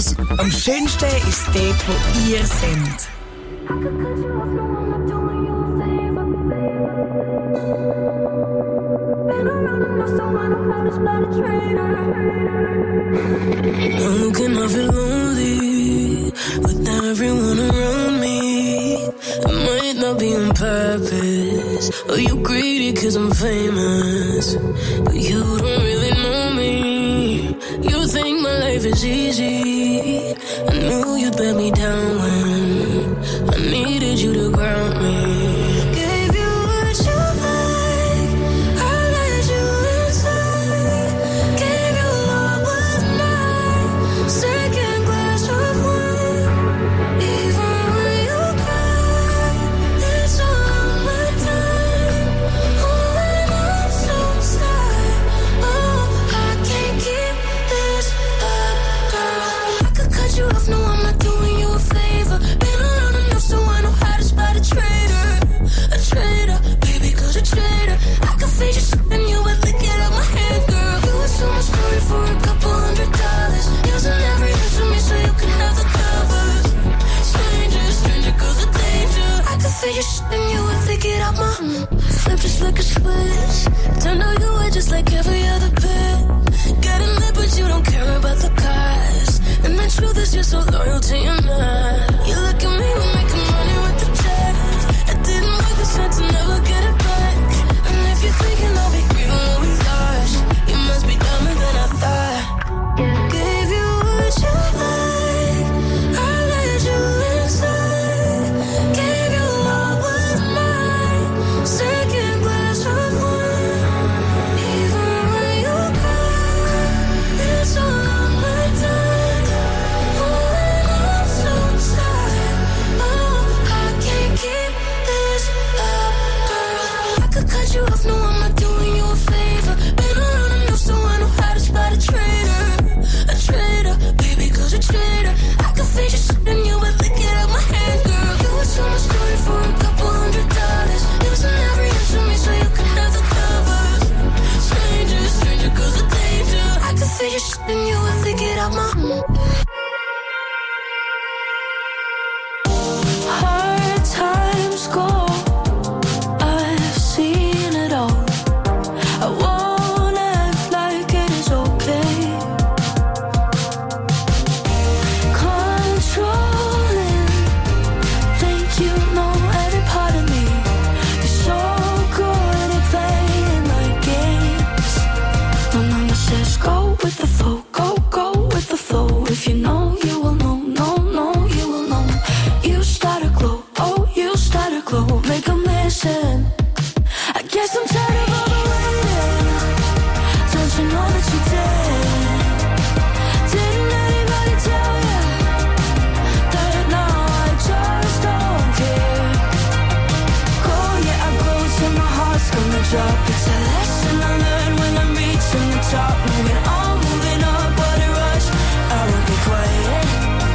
Musik. Am schönsten ist dort, wo ihr seid. Can I feel lonely with everyone around me? It might not be on purpose, or you greedy cause I'm famous, but you don't really know me. You think my life is easy. I knew you'd let me down when I needed you to ground me. Flip just like a switch. Turned out you were just like every other bit. Getting lit but you don't care about the cost. And the truth is you're so loyal to your man. You look at me, we're making money with the checks. It didn't work, the sense to never get it back. And if you're thinking I'll be grieving what we lost, you must be dumber than I thought. Gave you what you like, I let you inside. Gave you all was mine. Second glass of wine. Even when you cry, it's all on my time. Oh, and I'm so tired. Oh, I can't keep this up, girl. I could cut you off, no, I'm not doing you a favor. Been around enough so I know how to spot a traitor. A traitor, baby, cause a traitor. I could fake your shit and you would lick it out my hand, girl. You would tell my story for a couple $100. It was an every inch of me so you could have the covers. Stranger, stranger, cause of danger. I could fake your shit and you would lick it out my hard times go. I've seen it all. I won't act like it is okay. Controlling, think you know every part of me. You're so good at playing my games. My mama says go with the flow, go with the flow. If you know, you will know, no, you will know. You start a glow, oh, you start a glow. Make a mission. I guess I'm tired of all the waiting. Don't you know that you did? Didn't anybody tell you that now I just don't care? Go, yeah, I go till my heart's gonna drop. It's a lesson I learned when I'm reaching the top. Moving on, moving up, what a rush. I won't be quiet.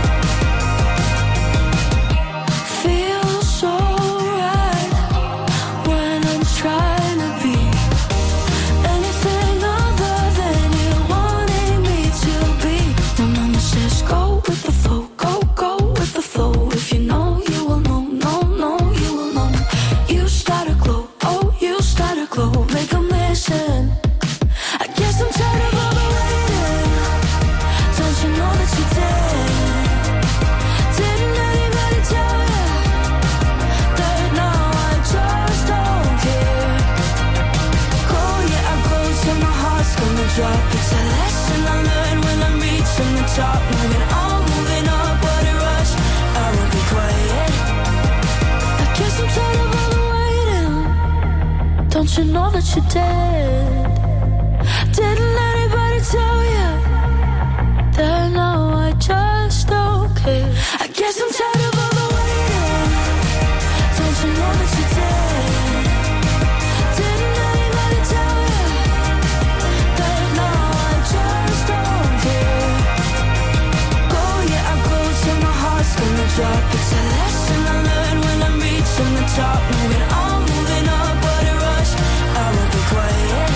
Feels so right when I'm trying to be anything other than you wanted me to be. My mama says go with the flow, go with the flow. If you know, you will know, no, you will know. You start a glow, oh, you start a glow. Make a mission. I guess I'm tired of all the waiting. Don't you know that you did? Didn't anybody tell you that now I just don't care? Go, yeah, I go till my heart's gonna drop. It's a lesson I learned when I'm reaching the top. Moving on, moving up, what a rush. I won't be quiet. I guess I'm tired of all the waiting. Don't you know that you did? Didn't anybody tell you that now I just don't care? I guess I'm tired of all the waiting. Don't you know that you did? Didn't anybody tell you that now I just don't care? Go, yeah, I go till my heart's gonna drop. It's a lesson I learned when I'm reaching the top. Moving on, moving up, what a rush. I won't be quiet.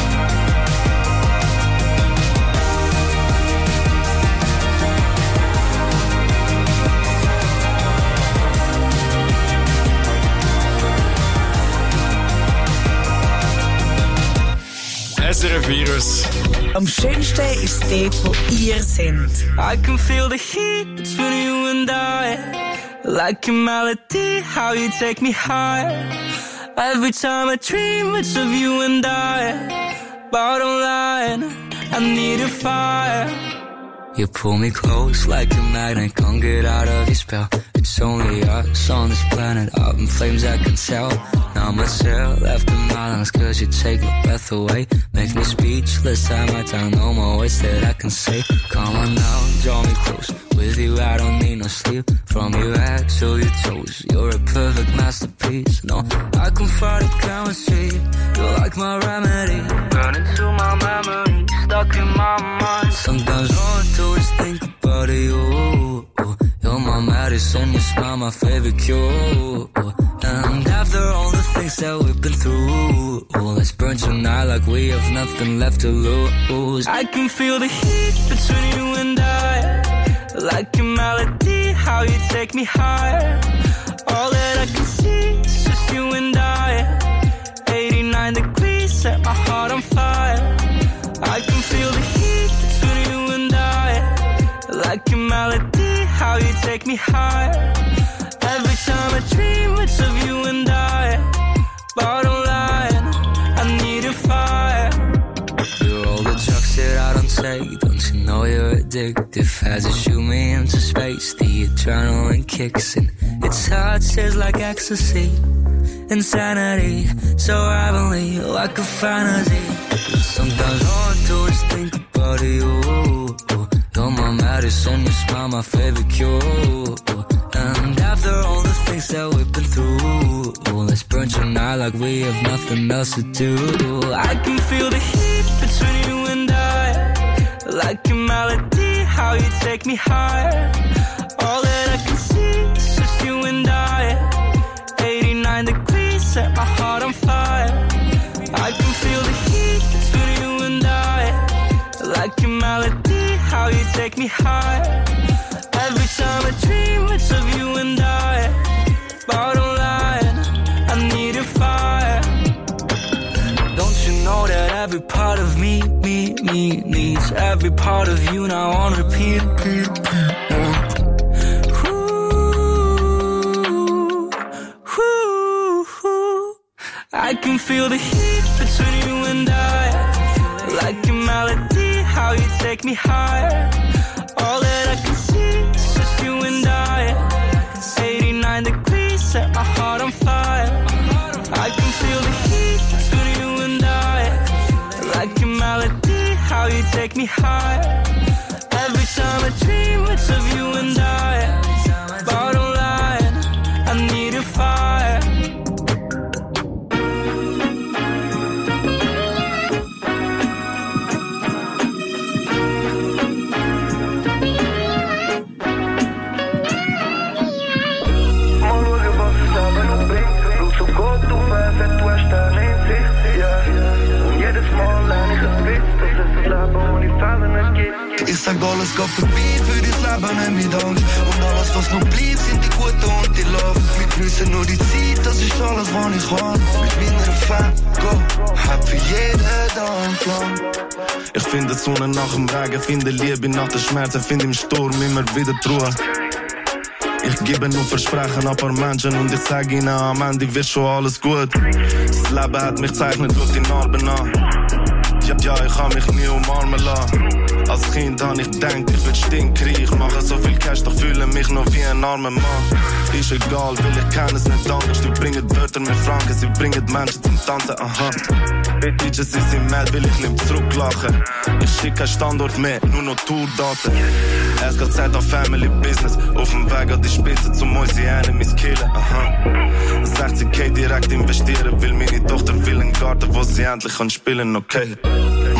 unser Virus. Am schönsten ist dort, wo ihr seid. I can feel the heat between you and I. Like a melody, how you take me higher. Every time I dream, it's of you and I. Bottom line, I need a fire. You pull me close like a magnet, can't get out of your spell. It's only us on this planet, up in flames I can tell. Now myself left in my lungs, cause you take my breath away. Make me speechless, time my tongue, no more words that I can say. Come on now, draw me close. With you I don't need no sleep. From your head to your toes, you're a perfect masterpiece. No, I can fight the chemistry. You're like my remedy. Burn into my memory, stuck in my mind. Sometimes all I do is think about you. You're my medicine, you smell my favorite cure. And after all the things that we've been through, let's burn tonight like we have nothing left to lose. I can feel the heat between you and I. Like a melody, how you take me higher. All that I can see is just you and I. 89 degrees, set my heart on fire. I can feel the heat between you and I. Like a melody, how you take me higher. Every time I dream, it's of you and I. Bottom line, I need a fire. You're all the drugs that I don't take. Don't you know you're addictive? As you shoot me into space, the adrenaline kicks in. It's how it tastes like ecstasy. Insanity, so heavenly, like a fantasy. Sometimes all I do is think about you. You're my medicine, you smell my favorite cure. And after all the things that we've been through, let's burn tonight like we have nothing else to do. I can feel the heat between you and I. Like a melody, how you take me higher. All that I can see is just you and I. 89 degrees, set my heart on fire. I can feel the heat between you and I. Like a melody, how you take me higher. Every time I dream, it's of you and I. Bottom line, I need a fire. Don't you know that every part of me needs every part of you now on repeat. I can feel the heat between you and I. Like a melody, how you take me higher. All that I can see is just you and I. 89 degrees, set my heart on fire. I can feel the heat between you and I. Like a melody, how you take me higher. Every time I dream, it's of you and I. Bottom line, I need a fire. Ich sag alles geht vorbei, für dein Leben nimm ich Angst. Und alles was noch bleibt sind die Guten und die Love. Wir geniessen nur die Zeit, das ist alles was ich kann. Mit meiner Fan, go, hab für jeden da einen Plan. Ich finde Sonne nach dem Regen, finde Liebe nach dem Schmerzen, finde im Sturm immer wieder die Ruhe. Ich gebe nur Versprechen an paar Menschen und ich sag ihnen am Ende wird schon alles gut. Das Leben hat mich gezeichnet, schau die Narben an. Ja, ich kann mich nie umarmen lassen. Als Kind hab ich gedacht, ich würd stinkreich. Mache so viel Cash, doch fühle mich noch wie ein armer Mann. Ist egal, weil ich kann es nicht anders. Die bringen Wörter mit Franken, sie bringen Menschen zum Tanzen, aha. Bitches, sie sind mad, will ich lieb zurücklachen. Ich schick kein Standort mehr, nur noch Tourdaten. Es geht Zeit auf Family Business. Auf dem Weg an die Spitze, zum unsere Enemies killen, aha. 60k direkt investieren, will meine Tochter will einen Garten, wo sie endlich kann spielen, okay. Mal schauen,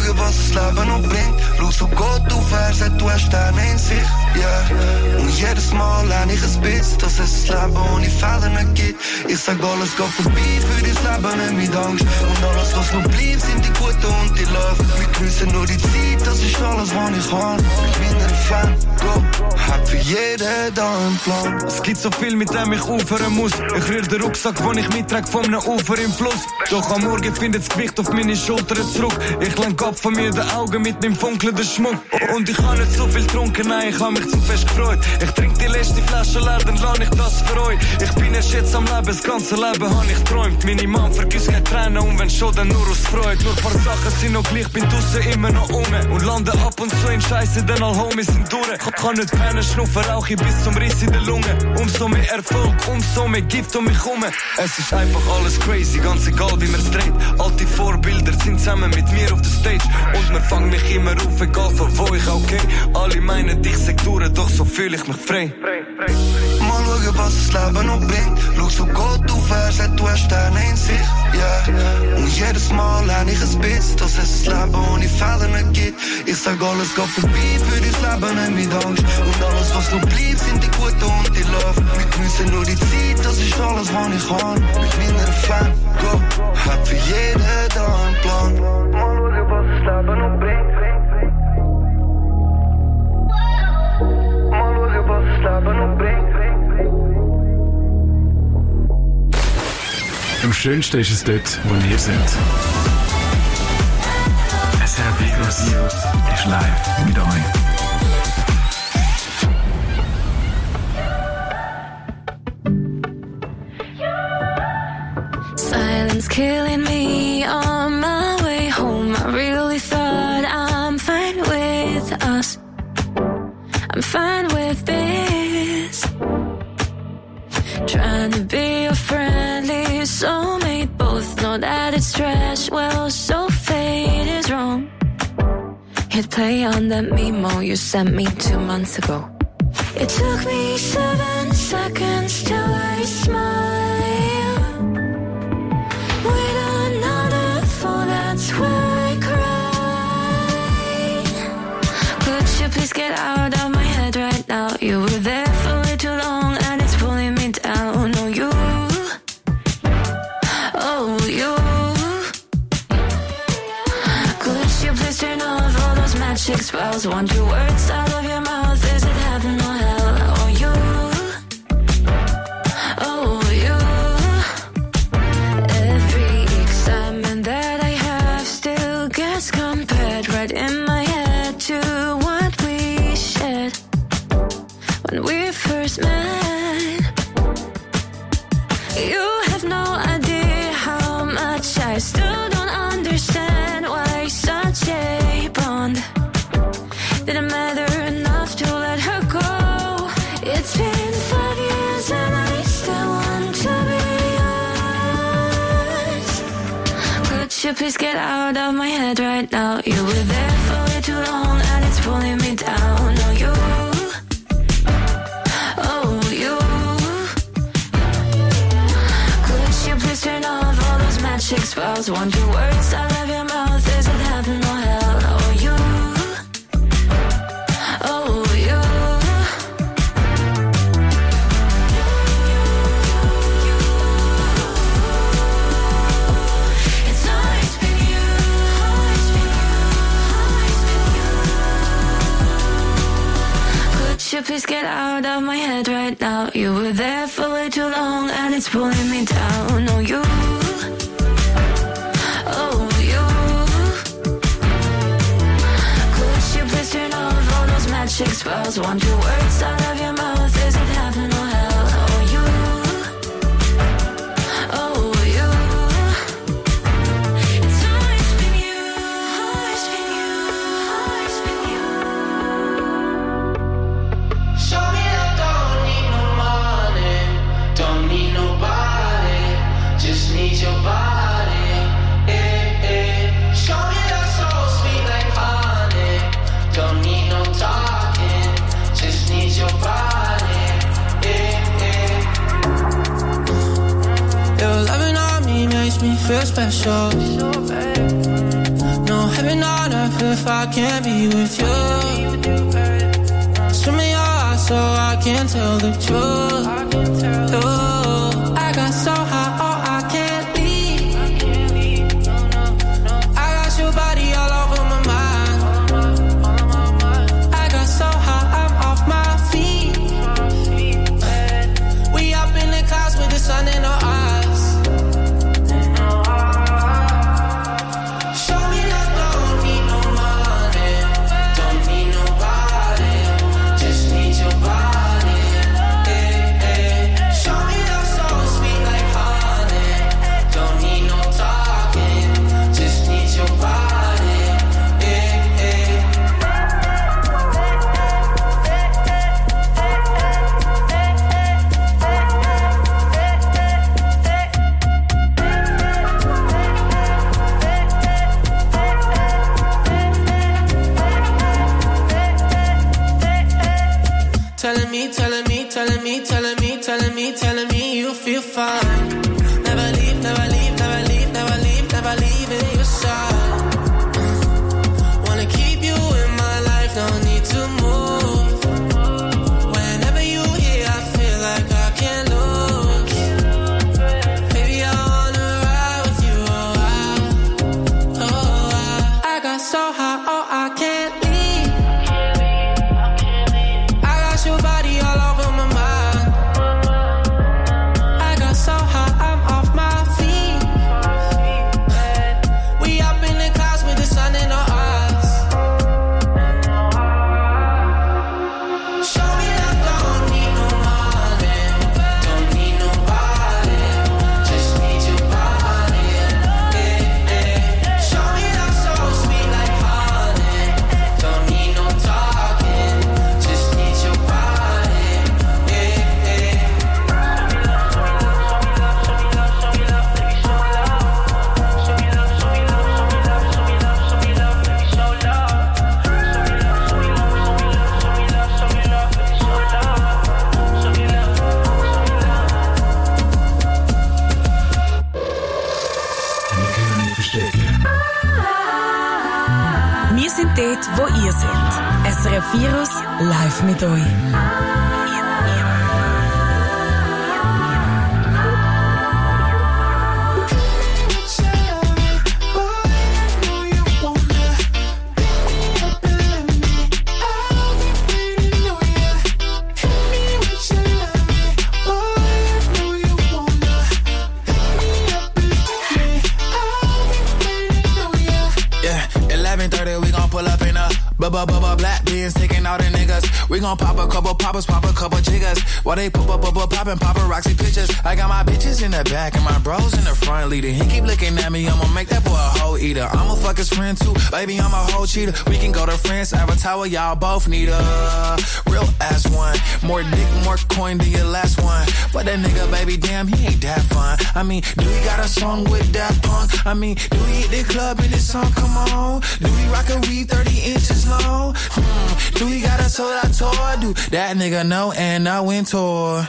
schauen, was das Leben noch bringt. Schau so Gott auf, er sagt, du hast Sterne in sich, yeah. Und jedes Mal lerne ich ein bisschen, dass es das Leben ohne Fehler nicht gibt. Ich sag, alles geht vorbei, für dein Leben nicht mit Angst. Und alles, was noch bleibt, sind die Guten und die Love. Wir geniessen nur die Zeit, das ist alles, was ich kann. Mit meiner Fan, go, hab für jeden da einen Plan. Es gibt so viel, mit dem ich aufhören muss. Ich rühr den Rucksack, den ich mittrage von einem Ufer im Fluss. Doch am Morgen findet das Gewicht auf meine Schultern zurück. Ich lenk ab von mir den Augen mit meinem funkelnden Schmuck. Und ich habe nicht so viel getrunken, nein, ich habe mich zum Fest gefreut. Ich trink die letzte Flasche leer, dann lass ich das für euch. Ich bin erst jetzt am Leben, das ganze Leben habe ich träumt. Meine Mom vergisst keine Tränen und wenn schon, dann nur aus Freude. Nur ein paar Sachen sind noch gleich, bin draussen immer noch um. Und lande ab und zu in Scheiße, denn all Homies sind durch. Kann nicht pennen, schnuffen, rauche ich bis zum Riss in der Lunge. Umso mehr Erfolg, umso mehr Gift um mich herum. Es ist einfach alles crazy, ganz egal wie man's dreht. Alte Vorbilder sind zusammen mit mir auf der Stage. Und man fängt mich immer auf, egal von wo ich auch gehe. Alle meinen, ich sag durch, doch so fühl ich mich frei. Mal schauen, was das Leben noch bringt. Schau so Gott auf, er sagt, du hast Sterne in sich, yeah. Und jedes Mal lerne ich ein bisschen, dass es das Leben ohne Fehler nicht gibt. Ich sag, alles geht vorbei, für dein Leben nicht mit Angst. Und alles, was noch bleibt, sind die Guten und die Love. Wir geniessen nur die Zeit, das ist alles, was ich kann. Mit meiner Fan, go, hab für jeden da einen Plan. Mal schauen, was das Leben noch bringt. Mal schauen, was das Leben noch bringt. Am schönsten ist es dort, wo wir sind. SRF Virus ist live mit euch. Silence killing me on my way home. I really thought I'm fine with us. I'm fine with this. Trying to be a friendly soulmate. Both know that it's trash. Well, so fate is wrong. Hit play on that memo you sent me 2 months ago. It took me 7 seconds till I smile. With another fall, that's where I cry. Could you please get out of my head right now? You were there for way too long and it's pulling me down. Oh, you. Oh, you. Could you please turn off all those magic spells? Want your words out of your mouth? Is it heaven or hell? Oh, you. Oh, you. Every excitement that I have still gets compared right in my head to what we shared when we first met. You have no idea how much I still don't understand why such a bond didn't matter enough to let her go. It's been 5 years and I still want to be yours. Could you please get out of my head right now? You were there for way too long and it's pulling me down. Oh, you. Oh, you. Could you please turn off all those magic spells? Want your words out of your mouth? Is it heaven or hell? Oh, you. Oh, you. It's always been you, always been you, always been you. Could you please get out of my head right now? You were there for way too long and it's pulling me down. Oh, you. Oh, you. Could you please turn off all those magic spells? Want your words out of your mouth? Is it heaven or hell? Oh, you. Oh, you. It's always been you, always been you, always been you. Show me that don't need no money, don't need nobody, just need your body. Show me that soul sweet like honey, don't need no talking, just need your body. Your loving on me makes me feel special. No heaven living on earth if I can't be with you. Swim in your eyes so I can't tell the truth. Ooh, I got so high, oh, I can't leave. I got your body all over my mind. I got so high, I'm off my feet. We up in the clouds with the sun in our eyes. Telling me you feel fine. Never leave, never leave, never leave, never leave, never leave in your side. Wanna keep you in my life, don't need to move. Whenever you here, I feel like I can't lose. Baby, I wanna ride with you, I got so high, oh, I can't leave. I got your body all over my mind. So high, I'm off my feet. We up in the clouds with the sun in our eyes. Show me love, don't need no money, don't need nobody, just need your body. Show me love so sweet like honey, don't need no talking, just need your body. Wir sind dort, wo ihr seid. SRF Virus live mit euch. Black beans taking all the niggas. We gon' pop a couple poppers, pop a couple jiggers. While they poppin' paparazzi pictures. I got my bitches in the back and my bros in the front leader. He keep looking at me, I'ma make that boy a whole eater. I'ma fuck his friend too, baby, I'm a whole cheater. We can go to France, Avatar, y'all both need a real ass one. More dick, more coin than your last one. But that nigga, baby, damn, he ain't that fun. I mean, do he got a song with Daft Punk? I mean, do he hit the club in this song? Come on. Do he rock a weed 30 inches long? Do he got a sold out tour? Do that nigga know and know in tour?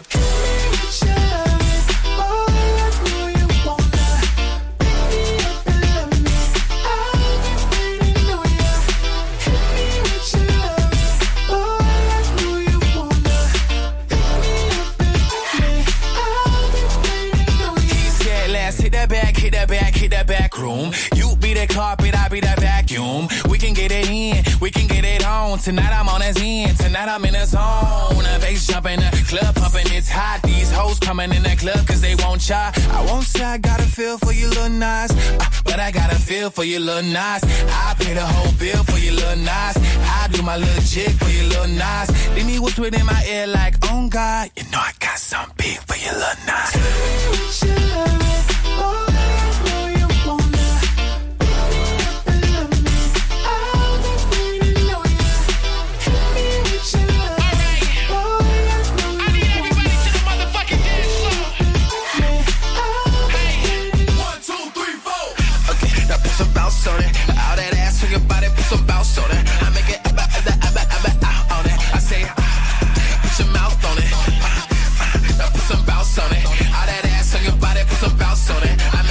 Hit that back room. You be the carpet, I be the vacuum. We can get it in, we can get it on. Tonight I'm on his end, tonight I'm in the zone. A bass jumping, the club pumping, it's hot. These hoes coming in the club cause they won't try. I won't say I got a feel for you little nice, but I got a feel for you little nice. I pay the whole bill for you little nice. I do my little jig for you little nice. Then he whisper in my ear like, oh God, you know I got some big for you little nice. On it, all that ass on your body, put some bounce on it. I make it on it. I say, put your mouth on it. Put some bounce on it. All that ass on your body, put some bounce on it. I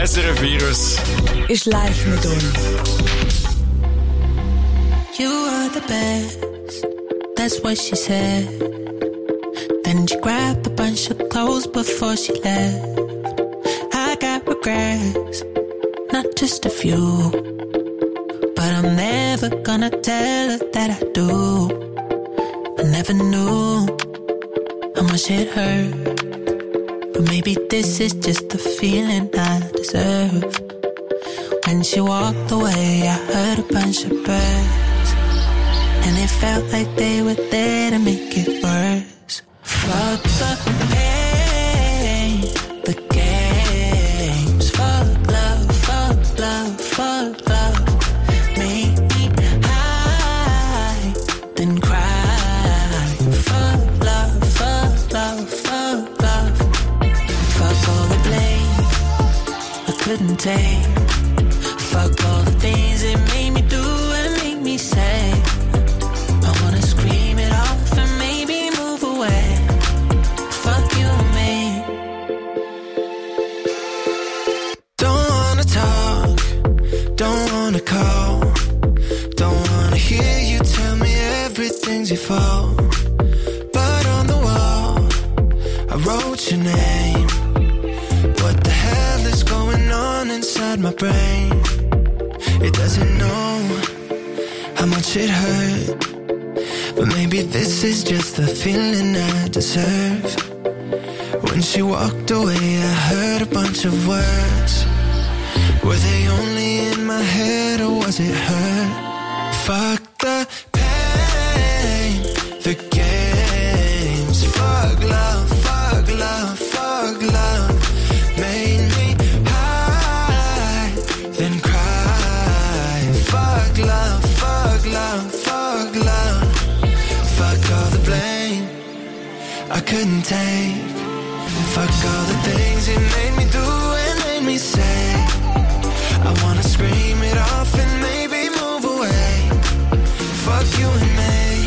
SRF Virus ist live mit uns. You are the best, that's what she said. Then she grabbed a bunch of clothes before she left. I got regrets, not just a few, but I'm never gonna tell her that I do. I never knew how much it hurt, but maybe this is just the feeling I deserve. When she walked away, I heard a bunch of birds, and it felt like they were there to make it worse. Fuck the pain, the games. Fuck love, fuck love, fuck love. Make me high, then cry. Fuck love, fuck love, fuck love. Fuck all the blame I couldn't take. Fuck all the things it made me do and make me say. I wanna scream it off and maybe move away. Fuck you and me. Don't wanna talk, don't wanna call, don't wanna hear you tell me everything's your fault. But on the wall, I wrote your name. What the hell is going on inside my brain? It doesn't know how much it hurt, but maybe this is just the feeling I deserve. When she walked away, I heard a bunch of words. Were they only in my head or was it her? Fuck the pain, the games. Fuck love, fuck love, fuck love. Made me high, then cry. Fuck love, fuck love, fuck love. Fuck all the blame I couldn't take. Fuck all the things it made me do and made me say. I wanna scream it off and maybe move away. Fuck you and me.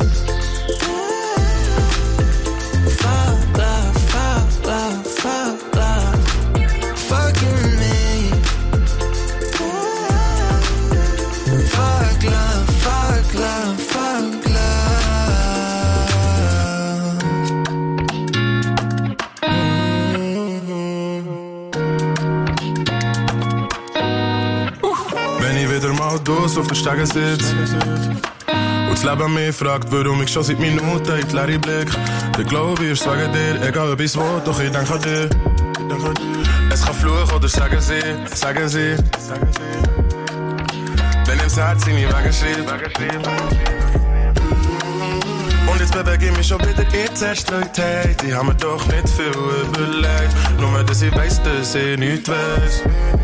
Fuck love, fuck love, fuck love. Fuck you and me. Fuck love, fuck love, fuck love. Wenn ich wieder mal durch auf den Stegen sitz und das Leben mich fragt, warum ich schon seit Minuten in die Leere blick, dann glaub ich, ist wegen dir, egal ob ich's will, doch ich denk an dir. Es kann fluchen oder sagen sie. Wenn im's Herz seine Wege schreibt. Und jetzt bewege ich mich schon wieder in die Zerstreutheit. Ich hab mir doch nicht viel überlegt, nur dass ich weiss, dass ich nichts weiss.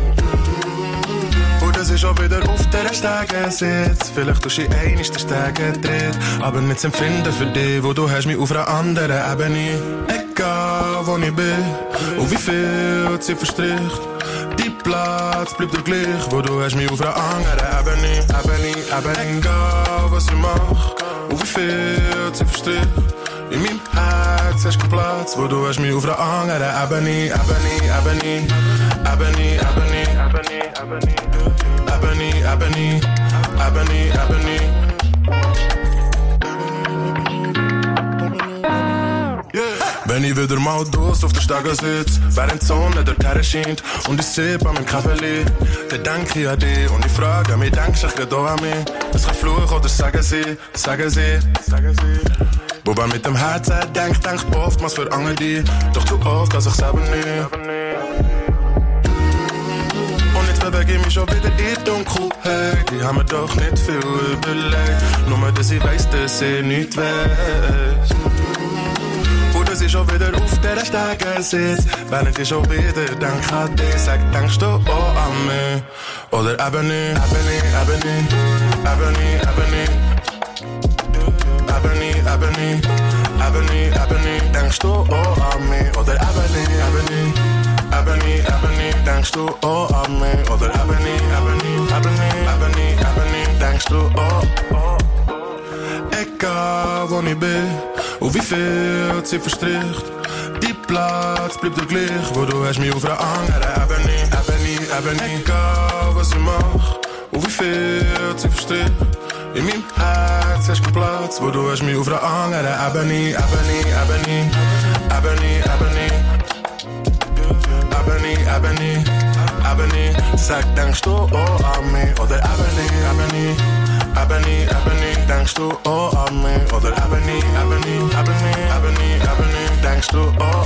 Und es ist auch wieder auf der Stege sitzt. Vielleicht tust du einmal den Stege dreht, aber nicht zu empfinden für dich, wo du hast mich auf einer anderen Ebene. Egal wo ich bin und wie viel Zeit verstricht, dein Platz bleibt dir gleich, wo du hast mich auf einer anderen Ebene. Egal was ich mach und wie viel Zeit verstricht, in meinem Herz hast du keinen Platz, wo du hast mich auf einer anderen Ebene. Wenn ich wieder mal durch auf der Stege sitz, während die Sonne dort her scheint und ich sipp an meinem Kaffee, dann denk ich an dich und ich frage mich, denkst du echt auch an mich? Es kann fluchen oder sagen sie. Wobei mit dem Herzen denkt oftmals für andere, doch zu oft dass ich selber nicht. Und jetzt bewege ich mich schon wieder in die Dunkelheit. Ich hab mir doch nicht viel überlegt, nur dass ich weiss, dass ich nichts weiss. Und dass ich schon wieder auf der Stege sitz, während ich schon wieder denk an dich. Sag, denkst du auch an mich? Oder eben nicht. Denkst du auch an mich? Oder eben nicht. Denkst du auch an mich? Oder eben nicht. Denkst du auch? Egal wo ich bin und wie viel Zeit verstricht, dein Platz bleibt dir gleich, wo du hast mich auf einer anderen Ebene. Ebony. Egal was ich mach und wie viel Zeit verstrich. In meinem Herz hast du Platz, wo du hast mich auf einer anderen Ebene. Ebony, Ebony, Ebony, Ebony. Ebony, Ebony, Ebony. Sag, denkst du auch an mich? Oder Ebony, Ebony, Ebony, Ebony. Denkst du auch an mich? Oder Ebony, Ebony, Ebony, Ebony, Ebony. Denkst du auch?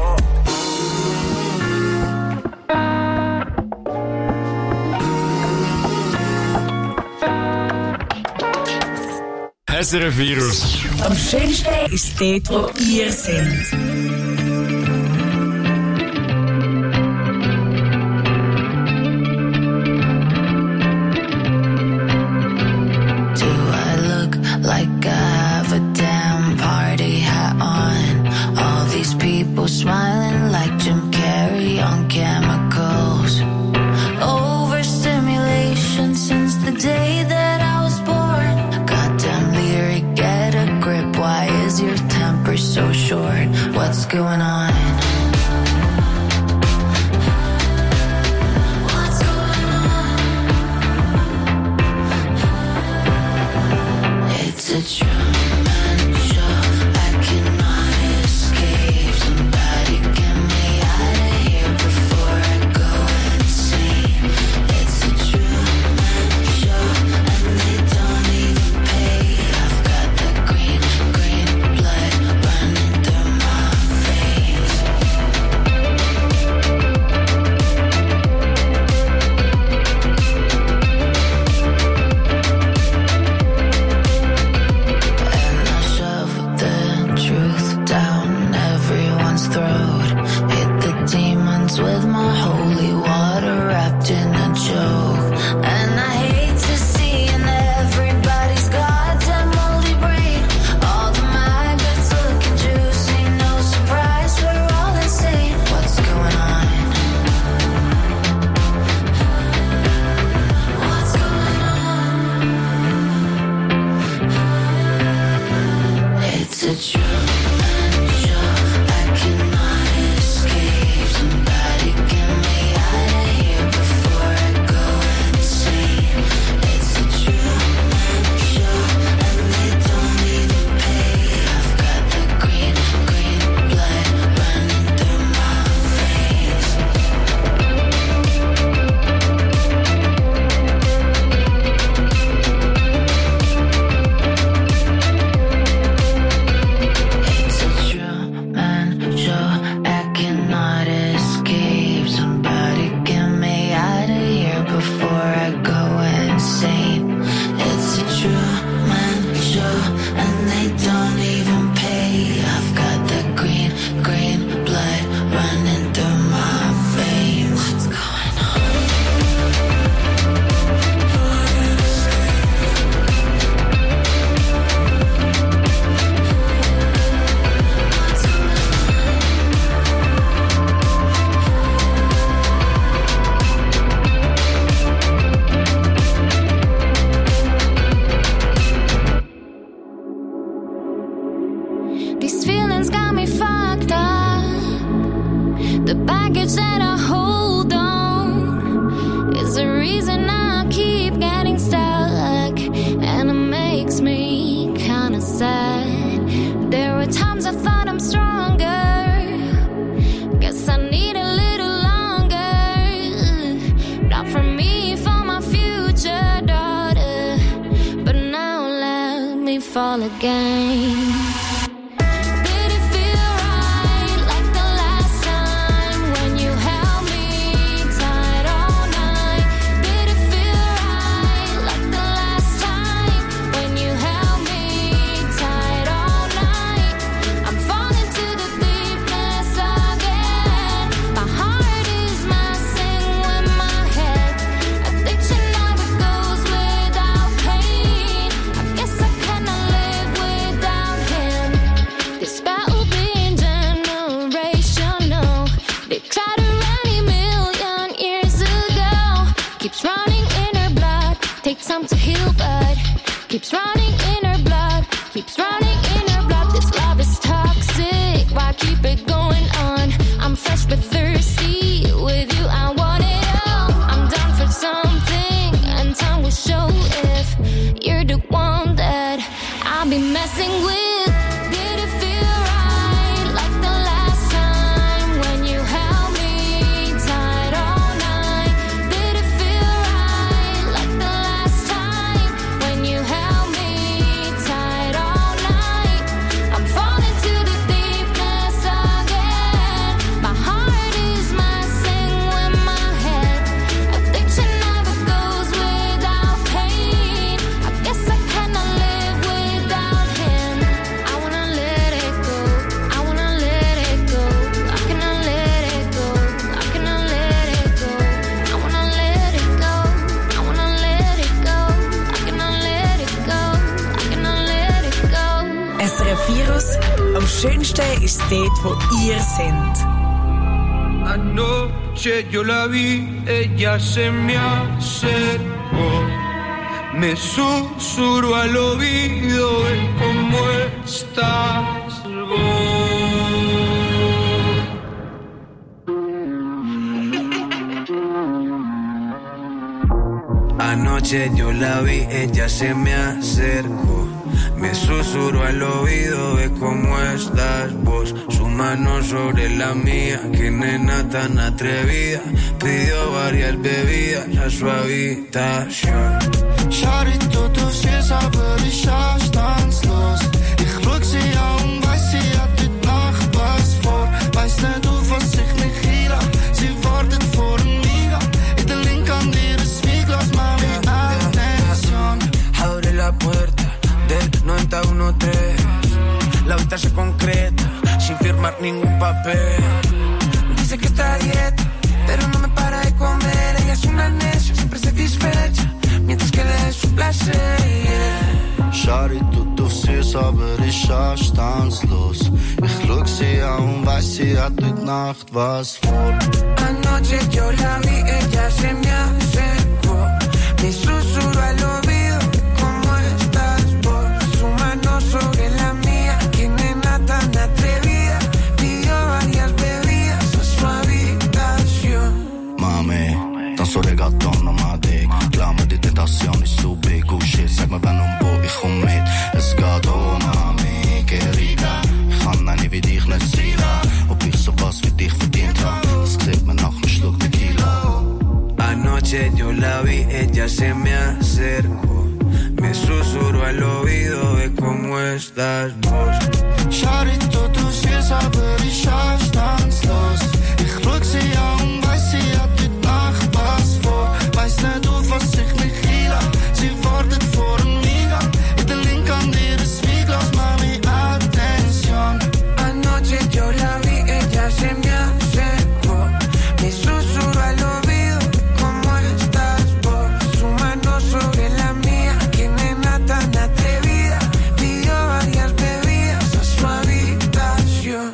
SRF Virus. Am schönsten ist dort, wo ihr seid. Smiling like Jim Carrey on chemicals. Overstimulation since the day that I was born. Goddamn lyric, get a grip. Why is your temper so short? What's going on? What's going on? It's a Truman Show. I cannot escape. Somebody get me out of here before I go insane. It's a Truman Show and they don't even pay. I've got the green, green blood running through my veins. And I shove the truth down everyone's throat. Hit the demons with my holy water wrapped in a joke. And I hate to see in everybody's goddamn moldy brain all the maggots looking juicy. No surprise, we're all insane. What's going on? What's going on? It's a Truman Show. I cannot escape. Somebody get me out of here before I go insane. It's a Truman Show and they don't even pay. I've got the green, green blood running through my veins. It's a Truman Show. I cannot escape. Somebody get me out of here before I go insane. It's a Truman Show and they don't even pay. I've got the green, green blood running through my veins. What's going on? These feelings got me fucked up. The baggage that I hold on is the reason I keep getting stuck, and it makes me kinda sad. There were times I thought I'm stronger. Guess I need a little longer. Not for me, for my future daughter. But now let me fall again. Did it feel right like the last time when you held me tight all night? Did it feel right like the last time when you held me tight all night? I'm falling to the deepness again. My heart is messing with my head. Addiction never goes without pain. I guess I cannot live without him. This battle being generational. They tried to run a million years ago. Keeps running in her blood. Take time to heal, but keeps running in her blood. Keeps running in her blood. This love is toxic. Why keep it going on? I'm fresh but thirsty. With you, I want it all. Das Schönste ist dort, wo ihr seid. Anoche yo la vi, ella se me acercó, me susurró al oído, ¿cómo estás vos? Anoche yo la vi, ella se me acercó, me susurró al oído, ve cómo estás vos. Su mano sobre la mía, qué nena tan atrevida. Pidió varias bebidas a su habitación. Shawty, du siehst aber ich abstandslos. Ich schau sie an, weiß sie hat heute Nacht was vor. Weiß nicht auf was ich mich einlasse, sie wartet vor dem Eingang. In der Link an ihres Wegglas, mami, atención. Abre la puerta del 913. La vista se concreta sin firmar ningún papel. Dice que está a dieta, pero no me para de comer. Ella es una necia, siempre satisfecha, mientras que le dé su placer, yeah. Shawty, du siehst aber ich abstandslos. Ich schau sie an, weiß sie hat heute Nacht was vor. Anoche yo la vi, ella se me acercó, me susurró al oído, ¿cómo estás vos? Su mano sobre la mía, qué nena tan atrevida. Pidió varias bebidas a su habitación. Mami, dan så reggaeton om meg deg. Glad med ditt tentasjon i so big. Oh shit, sag meg venn om bo, ich komm mit. Es geht oh mami, querida. Ich kann eine wie dich nicht sehen. Ob ich sowas wie dich verdient hab, das sieht man nach einem Schluck Tequila. Anoche yo la vi, ella se me acercó, me susurró al oído, ve cómo estás vos. Shawty, du siehst aber ich abstandslos. Ich schau sie an, weiß sie hat heute Nacht was vor. Weiß nicht auf was ich mich einlasse, sie wartet vor dem Eingang. In der Link an ihres Wegglas, mami, atención. Anoche yo la vi, ella se me acercó, me susurró al oído, ¿cómo estás vos? Su mano sobre la mía, qué nena tan atrevida. Pidió varias bebidas a su habitación.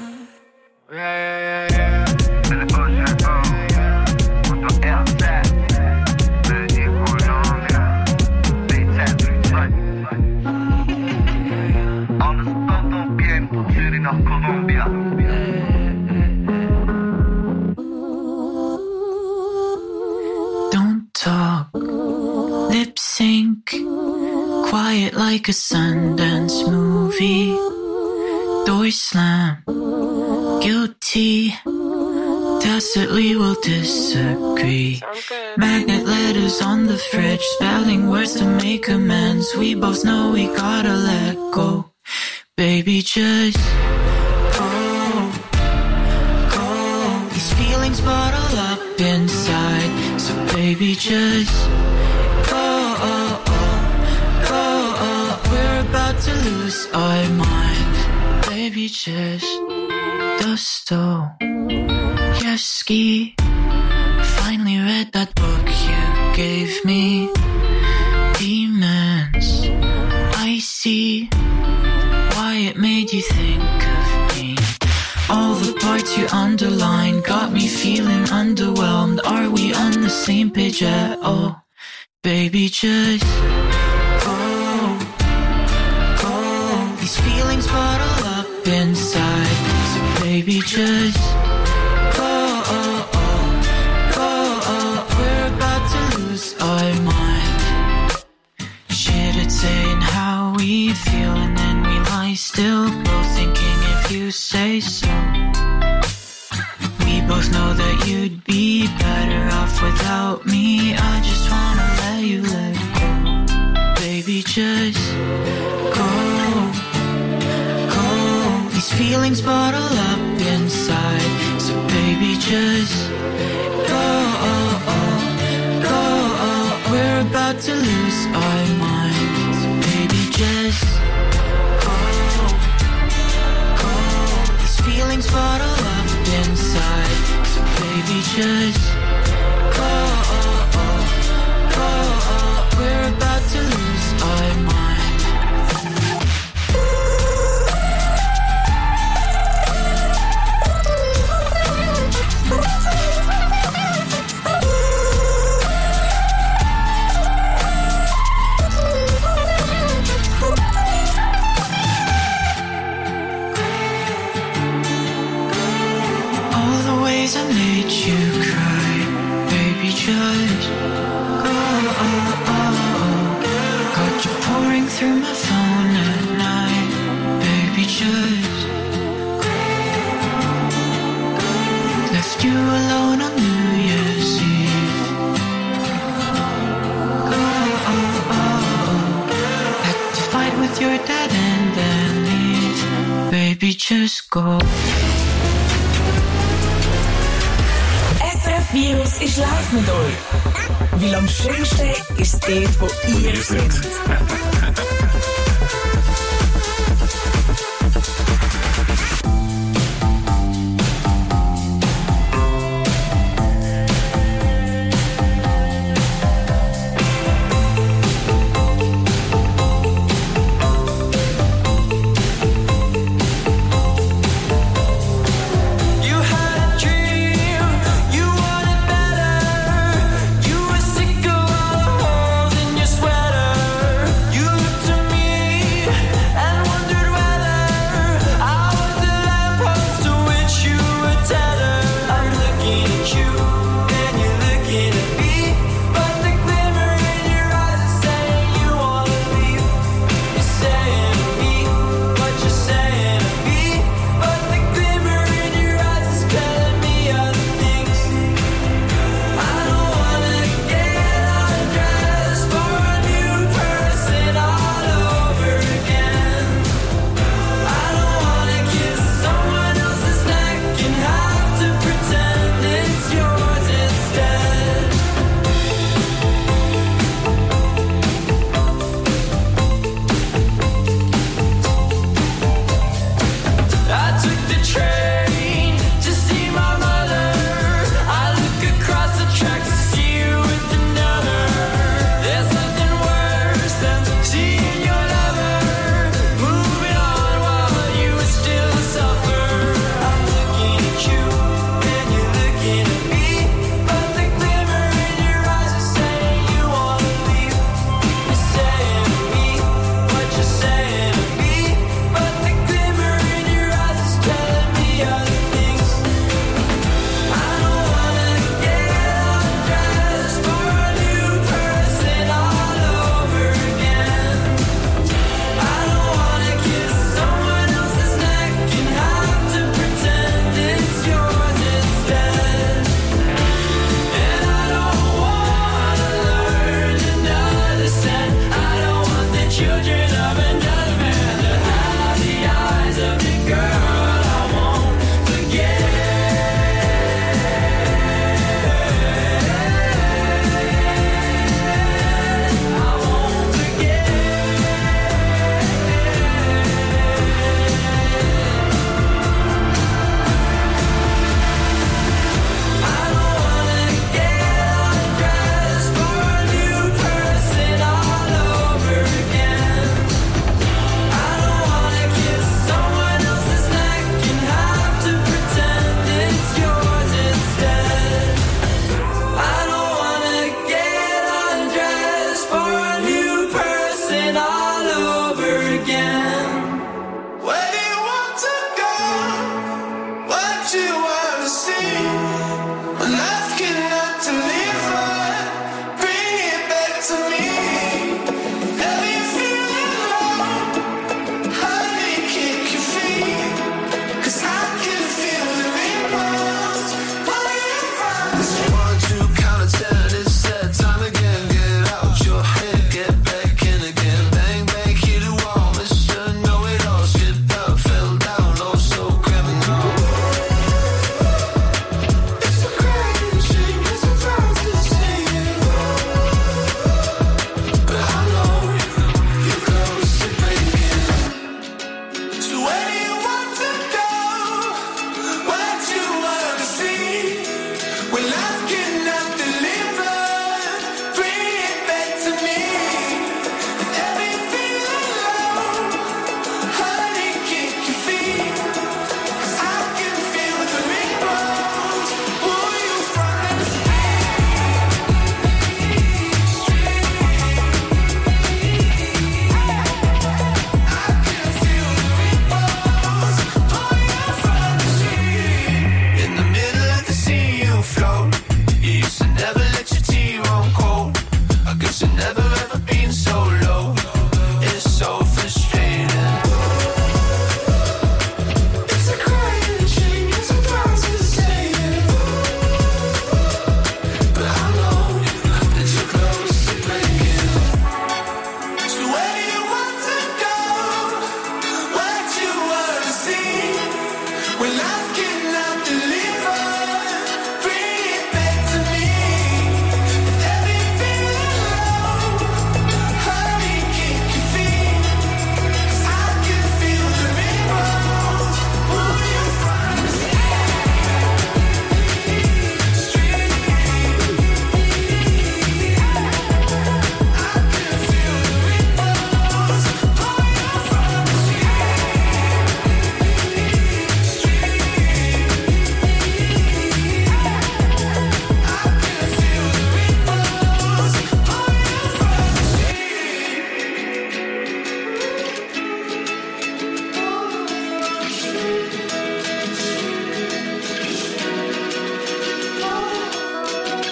Don't talk, lip sync, quiet like a Sundance movie. Door slam, guilty, tacitly will disagree. Magnet letters on the fridge, spelling words to make amends. We both know we gotta let go. Baby, just go, go. These feelings bottle up inside. So baby, just go, go. We're about to lose our mind. Baby, just Dostoevsky. Finally read that book you gave me. Demons, I see why it made you think of me. All the parts you underlined got me feeling underwhelmed. Are we on the same page at all? Baby, just go, go. These feelings bottle up inside. So baby, just go, go. We're about to lose our mind. Shit, it's saying how we feel, and then we lie still, both thinking if you say so. We both know that you'd be better off without me. I just wanna let you let go. Baby, just go, go. These feelings bottle up inside. So baby, just go, go. We're about to lose our minds. So baby, just go, go. These feelings bottle up inside. So baby, just go, go. We're about to lose our minds. you cry, baby, just go. Got you pouring through my phone at night, baby, just left you alone on New Year's Eve. Had to fight with your dad and then leave, baby, just go. SRF Virus ist live mit euch. Weil am schönsten ist es dort, wo ihr seid. You were sick of all the holes in your sweater. You looked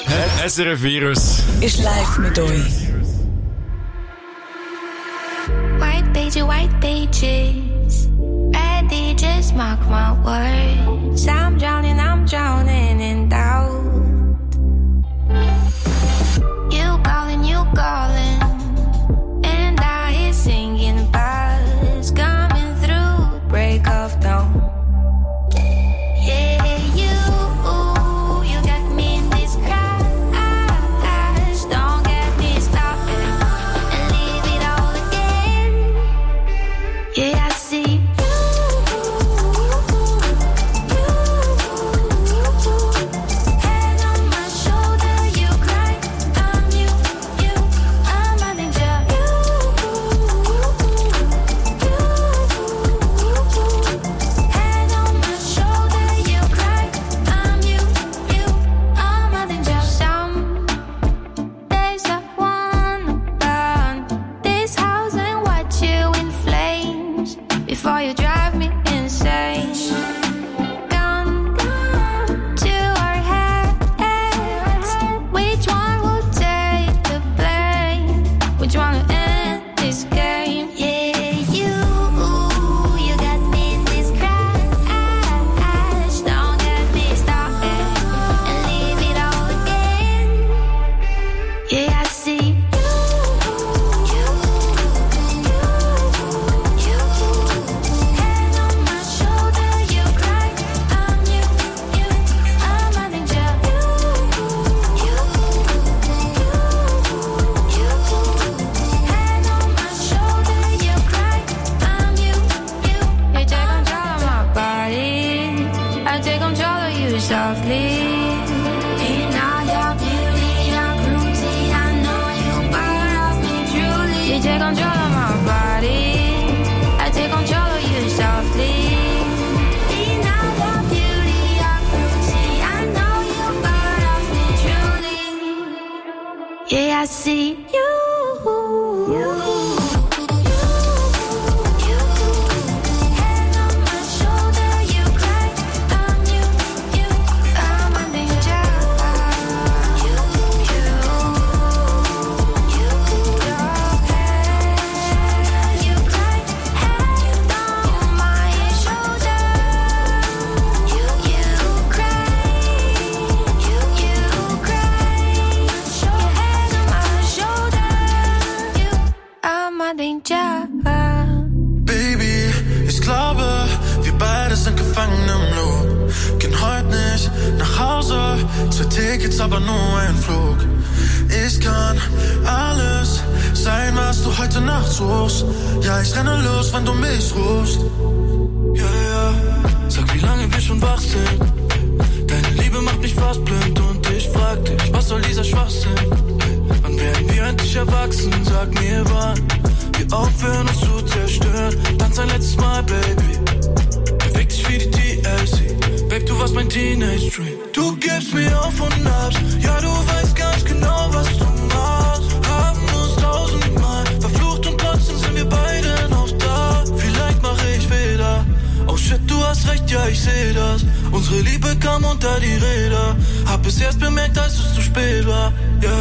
SRF Virus ist live mit euch. White pages, ready, just mark my words. I'm drowning in doubt. You calling, and I hear singing bars coming through, break of dawn. Yeah, you got me in this crash. Don't get me started and leave it all again. Yeah, I see you. Head on my shoulder, you cry. I'm you, I'm a danger. Head on my shoulder, you cry. I'm you, I'm a danger. Some days I wanna burn this house and watch you in flames before you drive me insane. Gun to our heads. Which one will take the blame? Which one will end this game? Yeah, you got me in this crash. Don't get me started and leave it all again. Yeah, I see you. Head on my shoulder, you cry. I'm you, I'm a danger. Head on my shoulder, you cry. I'm you. You take control of my body. I take control of you softly. In all your beauty and cruelty, I know you part of me truly. You take control of my body. I take control of you softly. In all your beauty and cruelty, I know you part of me truly. Yeah, I see you. Head on my shoulder, you cry. I'm you, I'm a danger. You cry. Head on my shoulder. You cry. Your head on my shoulder. I'm a danger. Baby, ich glaube, wir beide sind gefangen im Loop. Gehen heute nicht nach Hause, 2 Tickets, aber nur ein Flug. Ich kann alles sein, was du heute Nacht suchst. Ja, ich renne los, wenn du mich rufst. Ja, sag, wie lange wir schon wach sind. Deine Liebe macht mich fast blind und ich frag dich, was soll dieser Schwachsinn? Wann werden wir endlich erwachsen? Sag mir wann wir aufhören uns zu zerstören. Tanz ein letztes Mal, Baby. Beweg dich wie die TLC. Babe, du warst mein Teenage-Dream. Du gibst mir auf und ab. Ja, du weißt ganz genau, was du machst. Haben uns 1000-mal verflucht und trotzdem sind wir beide noch da. Vielleicht mache ich Fehler. Oh shit, du hast recht, ja, ich seh das. Unsere Liebe kam unter die Räder. Hab es erst bemerkt, als es zu spät war. Ja.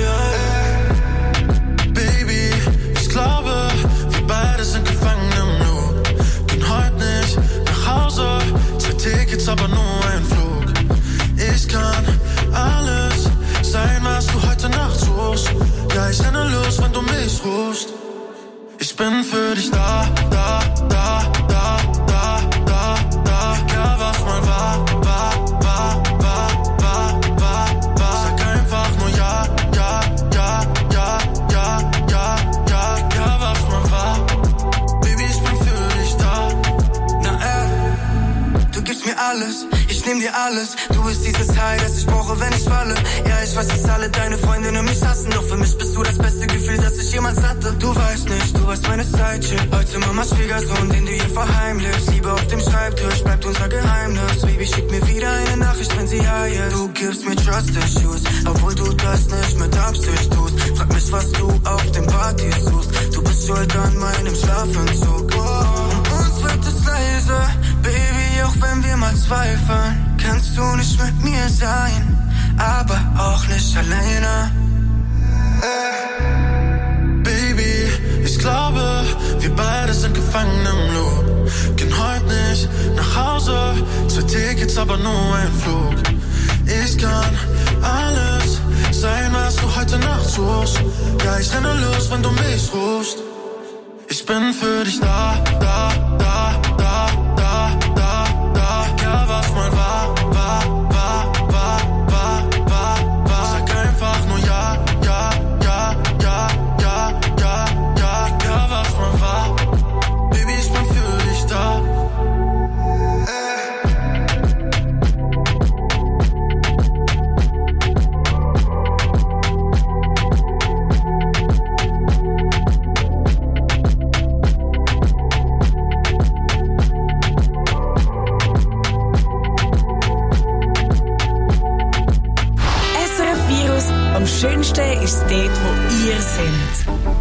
Baby, ich glaube, wir beide sind gefangen im Loop. Gehen heute nicht nach Hause, 2 Tickets, aber nur ein Flug. Ich kann alles sein, was du heute Nacht suchst. Ja, ich renne los, wenn du mich rufst. Ich bin für dich da. Egal was mal war. Sag einfach nur ja. Egal was mal war. Baby, ich bin für dich da. Du gibst mir alles, ich nehm dir alles. Du bist dieses High, das ich brauche, wenn ich falle. Ja, ich weiß, dass alle deine Freundinnen mich hassen. Doch für mich bist du das beste Gefühl, das ich jemals hatte. Du weißt nicht, du warst meine Sidechick. Heute Mamas Schwiegersohn, den du hier verheimlichst. Liebe auf dem Schreibtisch, bleibt unser Geheimnis. Baby, schick mir wieder eine Nachricht, wenn sie high ist. Du gibst mir Trust Issues, obwohl du das nicht mit Absicht tust. Frag mich, was du auf den Partys suchst. Du bist schuld an meinem Schlafentzug. Um uns wird es leise, Baby, auch wenn wir mal zweifeln. Kannst du nicht mit mir sein? aber auch nicht alleine. Baby, ich glaube, wir beide sind gefangen im Loop. Gehen heute nicht nach Hause, 2 Tickets, aber nur ein Flug. Ich kann alles sein, was du heute Nacht suchst. Ja, ich renne los, wenn du mich rufst. Ich bin für dich da, da, da, da, da, da, da. Egal was mal war, war, war, war, war, war, war. Sag einfach nur ja, ja, ja, ja, ja, ja, ja. Egal was mal war, Baby, ich bin für dich da. Am schönsten ist es dort, wo ihr seid.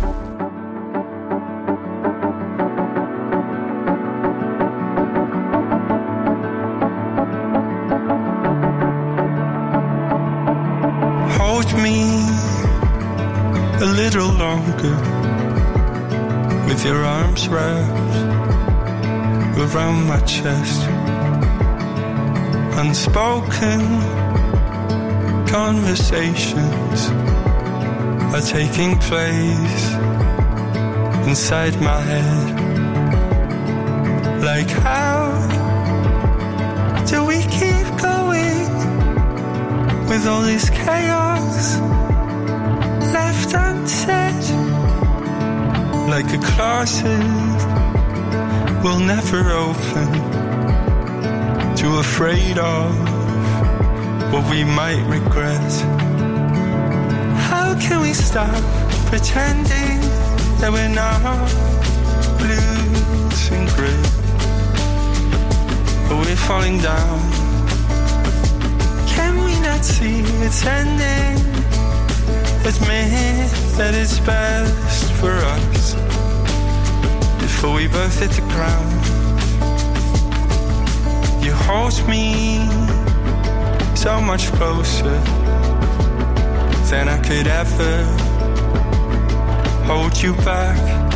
Hold me a little longer with your arms wrapped around my chest. Unspoken conversations are taking place inside my head. Like, how do we keep going with all this chaos left unsaid? Like a closet we'll never open, too afraid of what we might regret. How can we stop pretending that we're not losing grip, but we're falling down? Can we not see it's ending? Admit that it's best for us before we both hit the ground. You hold me so much closer than I could ever hold you back.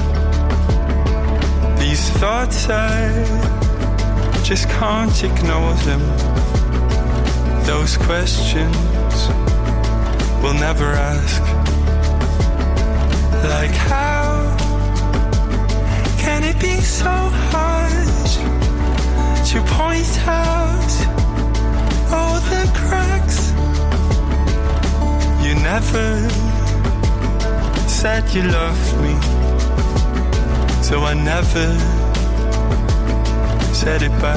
These thoughts, I just can't ignore them. Those questions we'll never ask. Like, how can it be so hard to point out all the cracks? You never said you loved me, so I never said it back.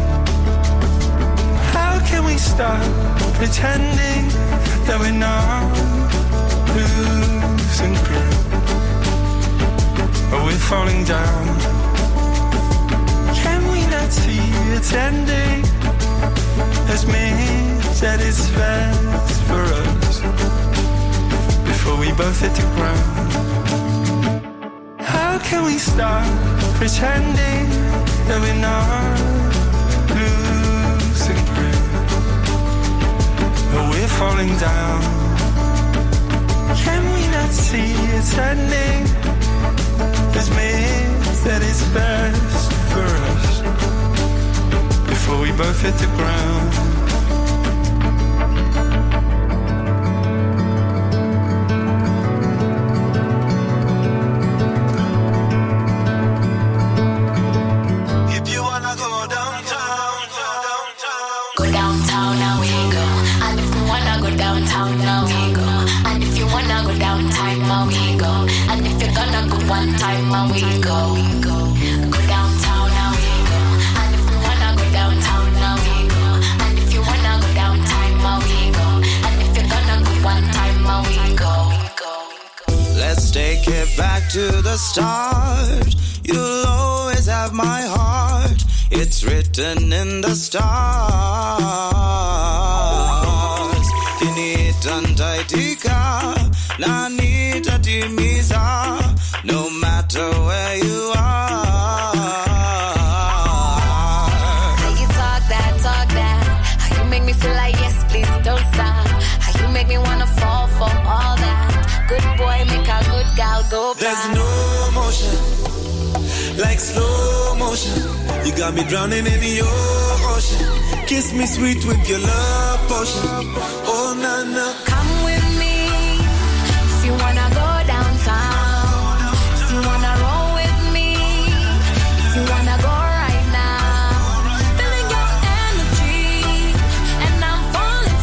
How can we stop pretending that we're not losing grip, or we're falling down? Can we not see it's ending? Has meant that it's best for us before we both hit the ground. How can we stop pretending that we're not losing grip, but we're falling down? Can we not see it's ending? Has meant that it's best for us before we both hit the ground. If you wanna go downtown, go downtown, now we go. And if you wanna go downtown, now we go. And if you wanna go downtown, now we go. And if you're gonna go one time, now we go. Go downtown, now we go. And if you wanna go downtown, now we go. And if you wanna go downtown, now we go. And if you're gonna go one time, now we go. Let's take it back to the start. You'll always have my heart. It's written in the stars. Kinitandaitika na nitatimiza, no matter where you are. How you talk that, how you make me feel like yes, please don't stop. slow motion. You got me drowning in your ocean. Kiss me sweet with your love potion. Oh, na, na. Come with me if you wanna go downtown. If you wanna roll with me, if you wanna go right now. Feeling your energy, and I'm falling.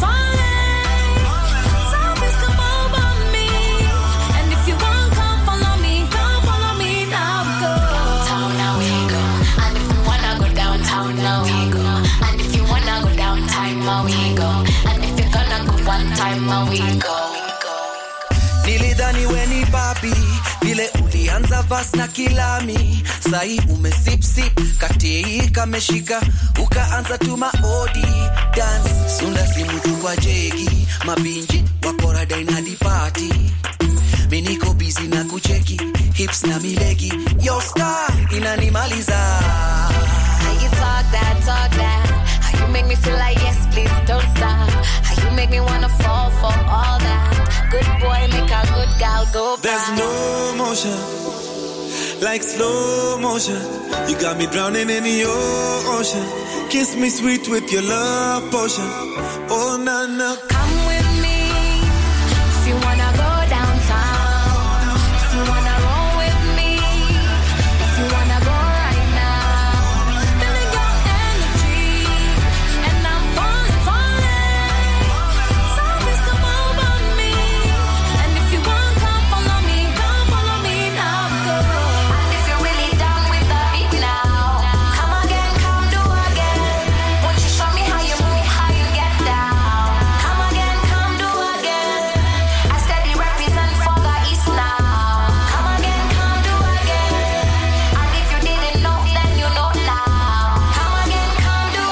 So please come over me. And if you want, come follow me now. Go downtown, now we go. And if you wanna go downtown, now we go. And if you wanna go downtown, now we go. And if you're gonna go one time, now we go. Nilidhani we ni papi, vile ulianza vas na kilami. Sai umesip katei kameshika, ukaanza tu maodi dance. Sunda simu tu kwa jegi, mabinji wakora dainadi party. Miniko busy na kucheki, hips na milegi. Your star inanimaliza. How you talk that. How you make me feel like yes, please don't stop. How you make me wanna fall for all that. Good boy, make a good gal go back. There's no motion, like slow motion. You got me drowning in your ocean. Kiss me sweet with your love potion. Oh, na, na. Come with me if you wanna go downtown. If you wanna roll with me, if you wanna go right now. Feeling your energy, and I'm falling. So please come over me. And if you want, come follow me now. Go. And if you're really down with the beat now, come again, come do again. Won't you show me how you move, how you get down? Come again, come do again. I steady represent for the East now. Come again, come do again. And if you didn't know, then you know now. Come again, come do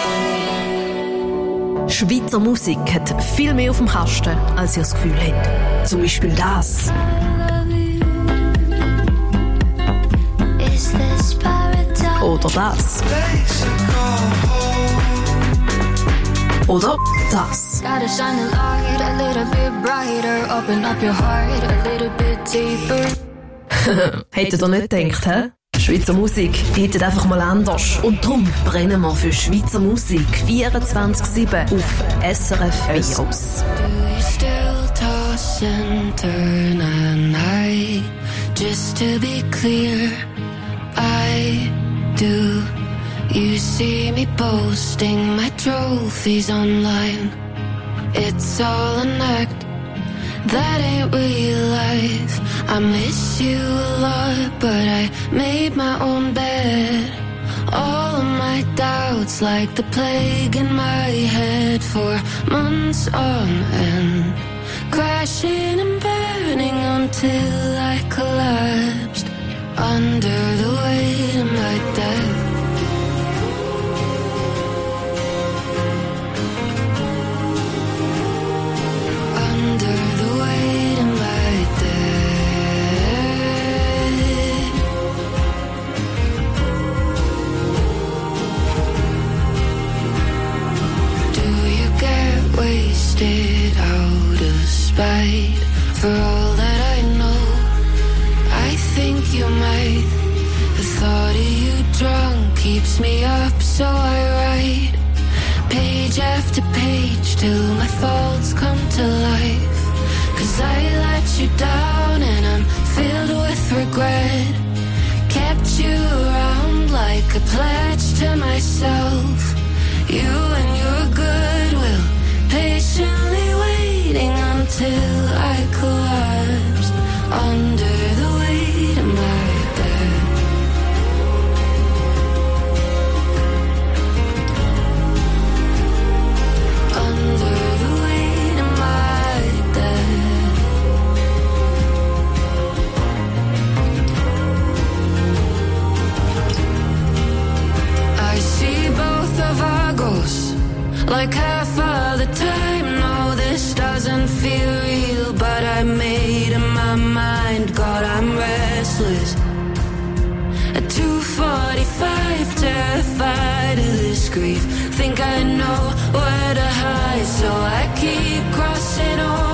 again. Schweizer Musik hat viel mehr auf dem Kasten, als ihr das Gefühl habt. Zum Beispiel das. Is this paradise? Oder das. Oder das. Gotta shine a light a little bit brighter. Open up your heart a little bit deeper. Hättet ihr nicht gedacht, hä? Schweizer Musik hittet einfach mal anders. Und darum brennen wir für Schweizer Musik 24/7 auf SRF Virus. Do you still toss and turn at night? Just to be clear, I do. You see me posting my trophies online. It's all an act, that ain't real life. I miss you a lot, but I made my own bed. All of my doubts like the plague in my head for months on end. Crashing and burning until I collapsed under the weight of my death. Under the weight of my death. Do you get wasted out of spite? For all that I know, I think you might. The thought of you drunk keeps me up, so I write page after page till my thoughts come to life. 'Cause I let you down and I'm filled with regret. Kept you around like a pledge to myself. You and your goodwill, patiently waiting until I collapsed under the weight of my bed. Under the weight of my death. I see both of our ghosts like half of the time. No, this doesn't feel real, but I made up my mind. God, I'm restless. At 2:45, terrified of this grief. Think I know where to hide, so I keep crossing over.